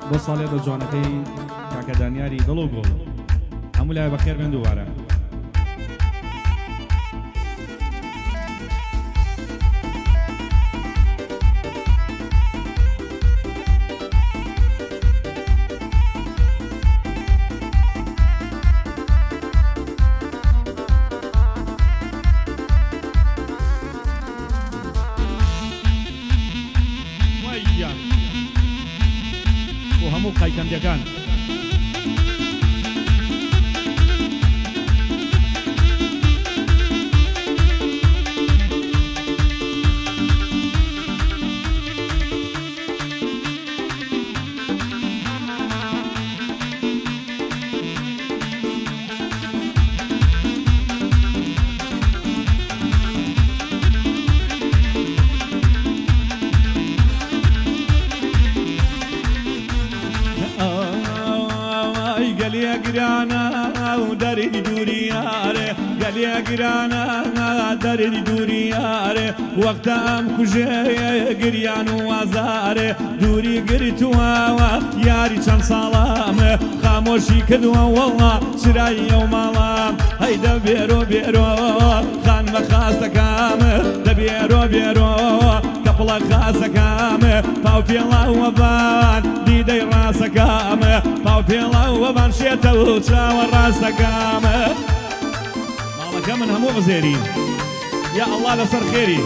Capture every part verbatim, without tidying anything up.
بۆ ساڵێ بە جوانەکەی کاکە دانیاری دڵ و گۆڵ هەموو لای بەخێر بێن دووبارە. بۆ هەموو قایکەندەکان قالي قرانا وداري دورياره قالي قرانا داري دورياره وقت ام كوجي قريان وازاره دوري قريتوا ياري كان سلام خاموشي كدوا والله شراي يوم الله هيدا بيرو بيرو خان مخاسة كامل دبيرو بيرو قبل خاسة كامل فاو في الله وبان ديدي راسة كامل فاو في الله وبان شيتا وشاور راسة كامل مالا كمن همو غزيرين يا الله لسر خيري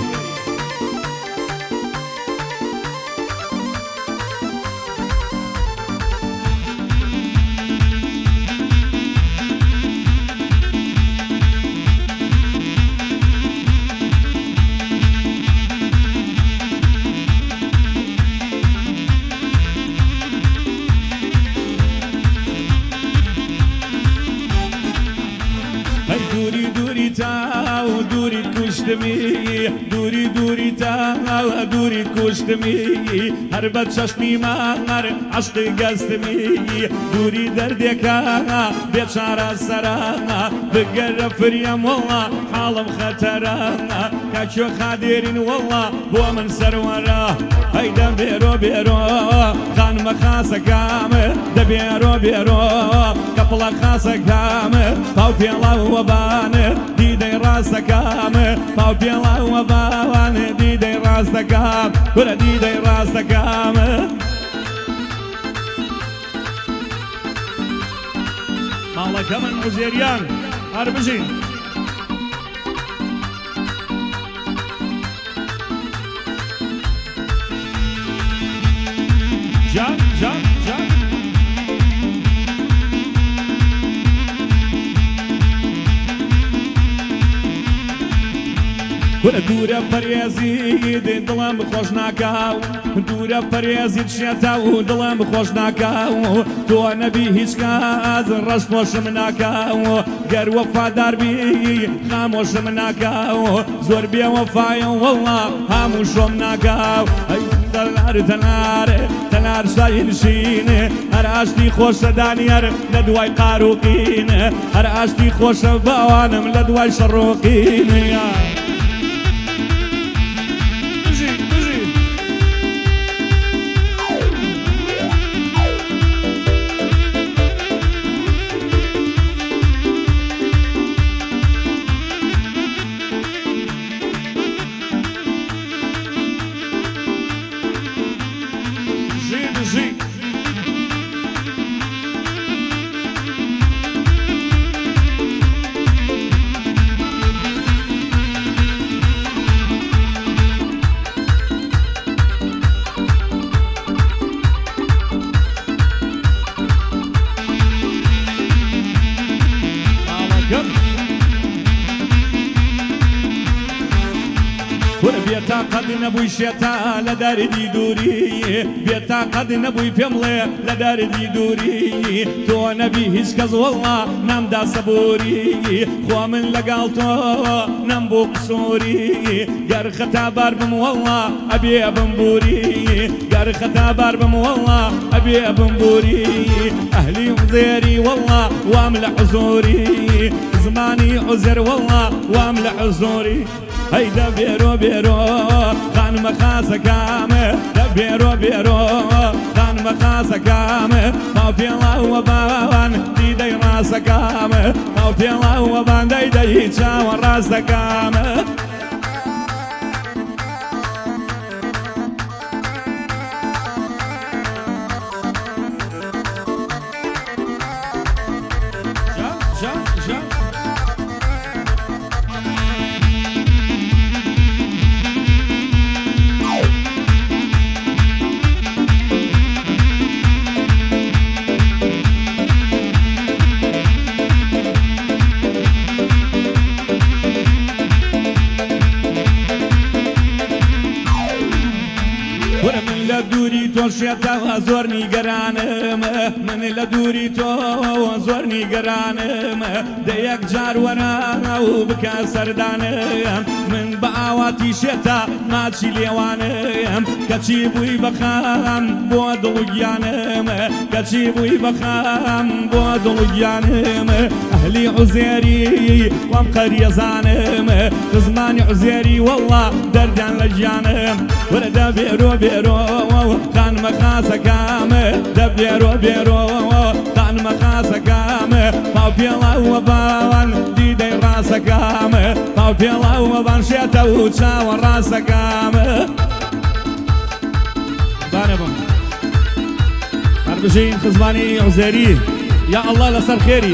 دوري دوري تا دوري كشتمي دوري دوري تا دوري كشتمي هربت ششمي مار عشق قستمي دوري دردكا بشارة سرانا بقرب فريم والله حالم خطرانا كاشو خادرين والله بو من سرورا هيدا بيرو بيرو خان مخاسة كامل دبيرو بيرو قبل خاسة كامل فاو في الله وبان ديدي راسك كامل فاو في الله وبان ديدي راسك كامل ولا ديدي راسك كامل مالا كمان عزيريان هربجين جان جان جان دورة بريزي دلم خوش ناكاو دورة بريزي تشيتاو دلم خوش ناكاو تو نبي هيش كاز رش خوش مناكاو غير وفادار بي خاموش مناكاو زور بي وفايا والله هموش مناكاو تنار تنار تنار شاين شينه هر عشتي خوش دانيار لدواي قاروقين هر عشتي خوش بوانم لدواي شروقين يا بيتا قد نبوي شتا لدار دي دوري بيتا قد نبوي بيملي لدار دي دوري تو نبي هيش كز والله نام دا صبوري خو من لقالتو نام بو قصوري قر خطا باربم والله ابي ابنبوري قر خطا باربم والله ابي ابنبوري اهلي وزيري والله وامل عزوري زماني عذر والله وامل عزوري هيدا بيرو بيرو خان مخاسة كامل بيرو بيرو خان مەخاسەکەمە تاو پێڵاوە باوان دیدەی ڕاستەکەمە تاو پێڵاوە باندەی دەی چاوە ڕاستەکەمە دووری تۆ شێتەوە زۆر نیگەرانم من لە دووری تۆ زۆر نیگەرانم دە یەک جار وەرە و بکە سەردانم من بە ئاواتی شێتە ماچی لێوانم کەچی بووی بەخەم بۆ دڵگیانم کەچی بووی بەخەم بۆ دڵگیانم ئەهلی عوزێری وەم قەریەزانم زمانی عوزێری وەڵڵا دەردان لە گیانم وەرە دە بێرۆ بێرۆ قان مەخاسەکەمە دە بێرۆ بێرۆ قان مەخاسەکەمە پاو پێڵاوە باوان دیدەی ڕاستەکەمە پاو پێڵاوە بان شێتە و چاوە ڕاستەکەمە بانە بم هەربژین خزمانی عوزێری یا ئەڵڵا لەسەر خێری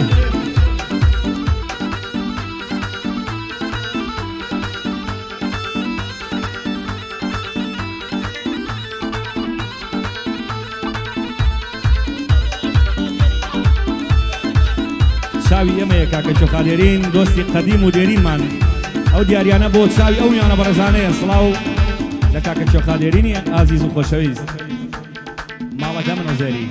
چاوی ئێمەیە کاکە چۆخالێرین دۆستی قەدیم و دێرینمان ئەو دیاریانە بۆ چاوی ئەو میانە بەڕێزانەیە سڵاو لە کاکە چۆخالێرینی ئازیز و خۆشەویست ماڵەکە من عوزێری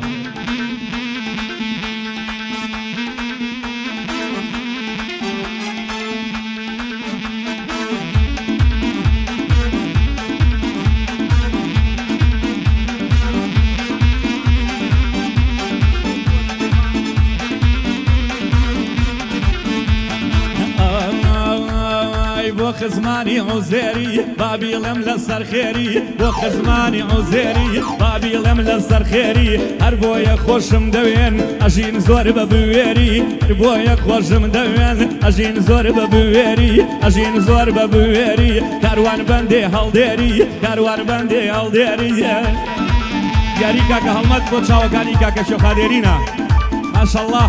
بۆ خزمانی عوزێری بابیڵم لەسەر خێری بۆ خزمانی عوزێری بابیڵم لەسەر خێری هەر بۆیە خۆشم دەوێن ئەژین زۆر بە بوێری هەر بۆیە خۆشم دەوێن ئەژین زۆر بە بوێری ئەژین زۆر بە بوێری کاروان بەندێ هەڵدێری کاروان بەندێ هەڵدێری یاری کاکە هەڵمەت بۆ چاوەکانی کاکە چۆخالێرینە ماشەڵڵا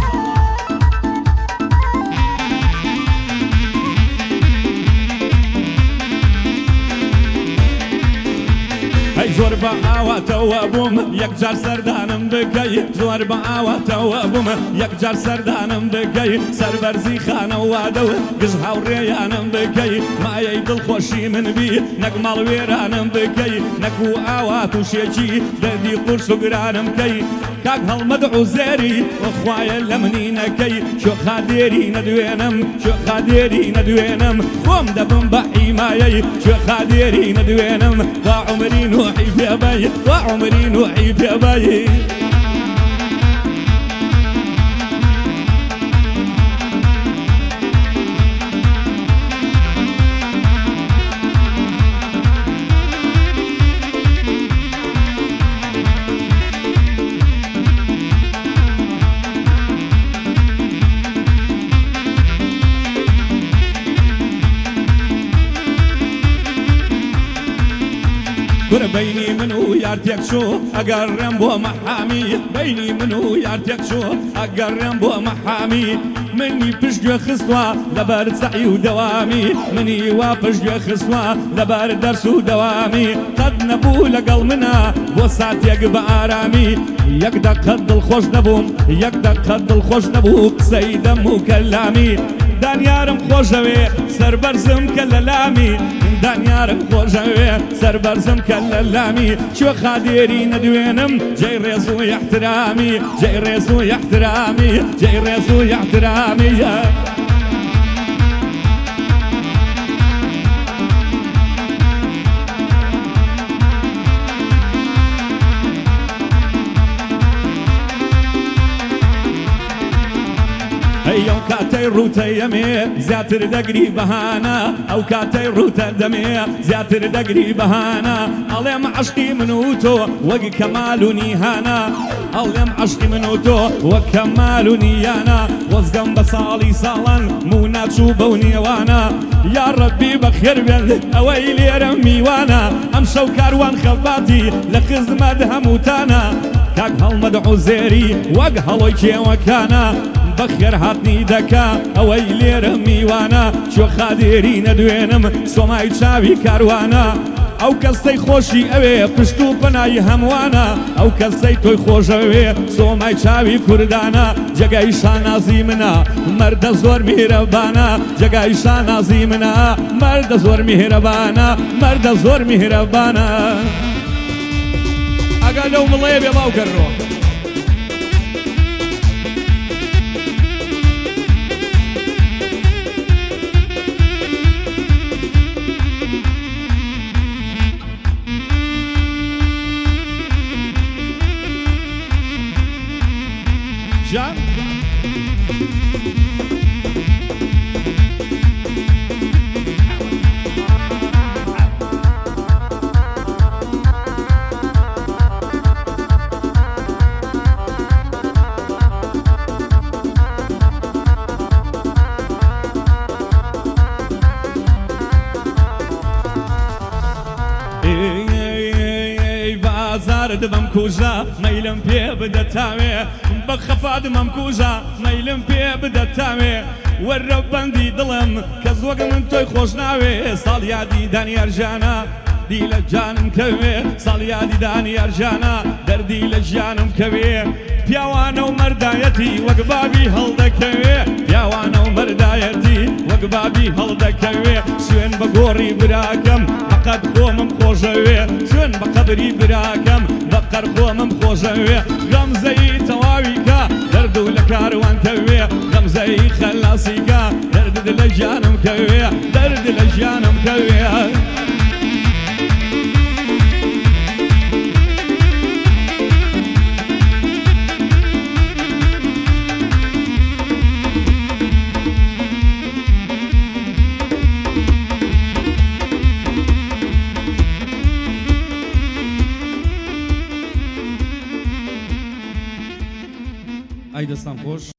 زۆر بە ئاواتەوە بووم یەکجار سەردانم بکەی زۆر بە ئاواتەوە بووم یەکجار سەردانم بکەی سەربەرزی خانەوادە و گژ هاوڕێیانم بکەی مایەی دڵخۆشی من بی نەک ماڵوێرانم بکەی نەکو ئاوات و شێکی دەردی قورس و گرانم کەی کاک هەڵمەد عوزێری وەخوایە لە منی نەکەی شۆخادێری نەدوێنم شۆخادێری نەدوێنم خۆم دەبم بە حیمایەی شۆخادێری نەدوێنم با عومری نوحی پێبەی با عومری نوحی پێبەی بيني منو يارتك شو أقرم بو محامي بيني منو يارتك شو أقرم بو محامي مني بشجو خصوة لبار سعي ودوامي مني وابشجو خصوة لبار درس ودوامي قد نبو لقل منا بو ساعتك بآرامي يقدر قد الخوش نبوم يقدر قد الخوش نبو سيدم وكلامي دانيارم خوشوي سربرزم كلامي دانيارم خوشوي سربرزم كلامي شو خاديري ندوينم جاي ريزو احترامي جاي ريزو احترامي جاي ريزو احترامي يوم كاتي کاتەی ڕوتە ئەمێ زیاتر دەگری بەهانە ئەو کاتەی ڕوتە دەمێ زیاتر دەگری بەهانە ئەڵێم عەشقی من و تۆ وەک کەمال و نیهانە ئەڵێم عەشقی من و تۆ وەک کەمال و نیانە وەزگەم بە ساڵی ساڵان موو ناچوو بەو نێوانە یا ڕەبی بەخێر بێن ئەوەی لێرە میوانە ئەم شەو کاروان خەباتی لە خزمەت هەمووتانە کاک هەڵمەد عوزێری وەک هەڵۆی کێوەکانە بەخێر هاتنی دەکا ئەوەی لێرە میوانە چۆ خادێری نەدوێنم سۆمای چاوی کاروانە ئەو کەسەی خۆشی ئەوێ پشت و پەنای هەمووانە ئەو کەسەی تۆی خۆشەوێ سۆمای چاوی کوردانە جێگای شانازی منە مەردە زۆر میهرەبانە جێگای شانازی منە مەردە زۆر میهرەبانە مەردە زۆر میهرەبانە ئەگە لەو مڵەیە بێ باوکەڕۆ جان دبم کوژە مەیلم پێ بدەتاوێ بە خەفا دمەم کوژە مەیلم پێ بدەتاوێ وەرە بەندی دڵم کە زۆگ من تۆی خۆش ناوێ ساڵ یادی دانیار ژانە دی لە جانم کەوێ ساڵ یادی دانیار ژانە دەردی لە ژیانم کەوێ پیاوانە و مەردایەتی وەک بابی هەڵدەکەوێ پیاوانە و مەردایەتی وەک بابی هەڵدەکەوێ سوێن بە گۆڕی براکەم بەقەد خۆمم خۆشەوێ سوێن بە قەبری براکەم بەقەر خۆمم خۆشەوێ غەمزەی تەواویکە دەرد و لە کاروان کەوێ غەمزەی خەلاسیکە دەرد لە ژیانم کەوێ دەرد لە ژیانم کەوێ ئەی دەستان خۆش